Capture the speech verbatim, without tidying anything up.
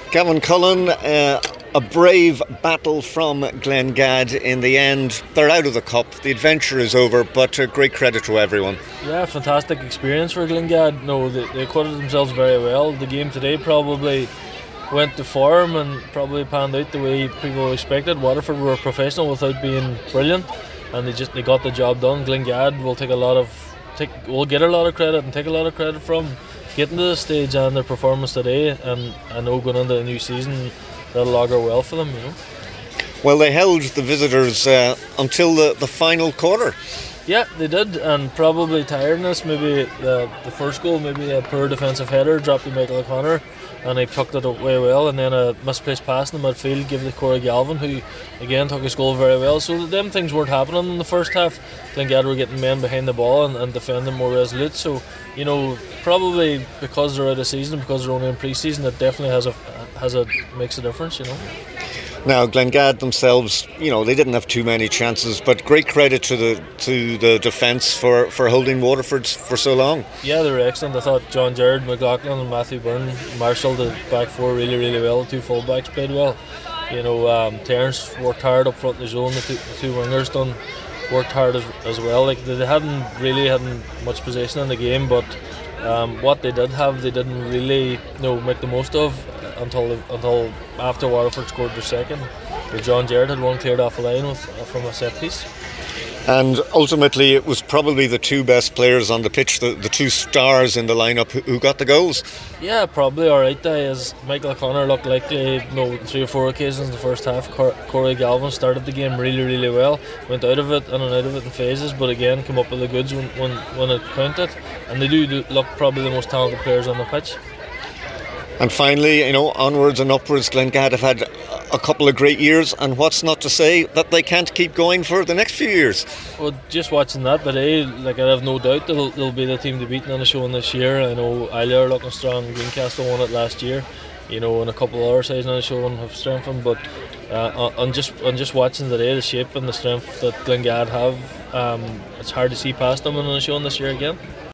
Gavin Cullen, uh, a brave battle from Glengad in the end. They're out of the cup, the adventure is over, but uh, great credit to everyone. Yeah, fantastic experience for Glengad. No, they, they acquitted themselves very well. The game today probably went to form and probably panned out the way people expected. Waterford were professional without being brilliant, and they just they got the job done. Glengad will take a lot of take will get a lot of credit and take a lot of credit from getting to this stage and their performance today, and I know going into the new season that'll augur well for them, you know. Well, they held the visitors uh, until the, the final quarter. Yeah, they did, and probably tiredness, maybe the, the first goal, maybe a poor defensive header dropped to Michael O'Connor, and he tucked it away well, and then a misplaced pass in the midfield gave it to Corey Galvin, who again took his goal very well. So them things weren't happening in the first half. Glengad were getting men behind the ball and, and defending more resolute. So, you know, probably because they're out of season, because they're only in pre-season, it definitely has a has a makes a difference, you know. Now, Glengad themselves, you know, they didn't have too many chances, but great credit to the to the defence for, for holding Waterford for so long. Yeah, they were excellent. I thought John Gerard, McLaughlin and Matthew Byrne marshalled the back four really, really well. The two full-backs played well. You know, um, Terence worked hard up front in the zone. The two, the two wingers done worked hard as, as well. Like they hadn't really hadn't much possession in the game, but um, what they did have, they didn't really, you know, make the most of until until after Waterford scored their second, where John Gerard had one cleared off the line with uh, from a set piece. And ultimately it was probably the two best players on the pitch, the, the two stars in the lineup who, who got the goals. Yeah, probably alright. As Michael O'Connor looked likely, you know, three or four occasions in the first half. Cor- Corey Galvin started the game really, really well. Went out of it in and out of it in phases, but again came up with the goods when, when, when it counted. And they do, do look probably the most talented players on the pitch. And finally, you know, onwards and upwards, Glengad have had a couple of great years, and what's not to say that they can't keep going for the next few years. Well, just watching that today, like I have no doubt they'll, they'll be the team to beat on the show this year. I know Islay are looking strong. Greencastle won it last year, you know, and a couple of other sides on the show have strengthened. But uh, on just on just watching today, the shape and the strength that Glengad have, um, it's hard to see past them on the show this year again.